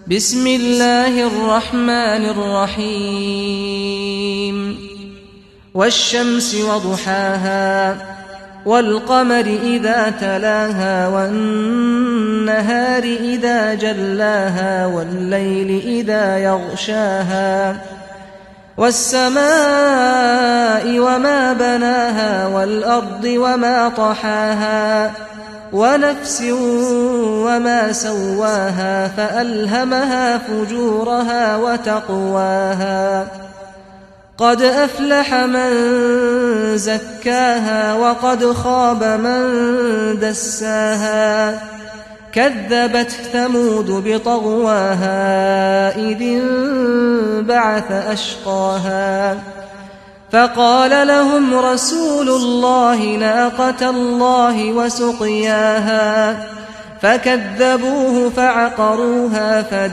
بسم الله الرحمن الرحيم والشمس وضحاها والقمر إذا تلاها والنهار إذا جلاها والليل إذا يغشاها والسماء وما بناها والأرض وما طحاها ونفس وما سواها فألهمها فجورها وتقواها قد أفلح من زكاها وقد خاب من دساها كذبت ثمود بطغواها إذ انبعث أشقاها فقال لهم رسول الله ناقة الله وسقياها فكذبوه فعقروها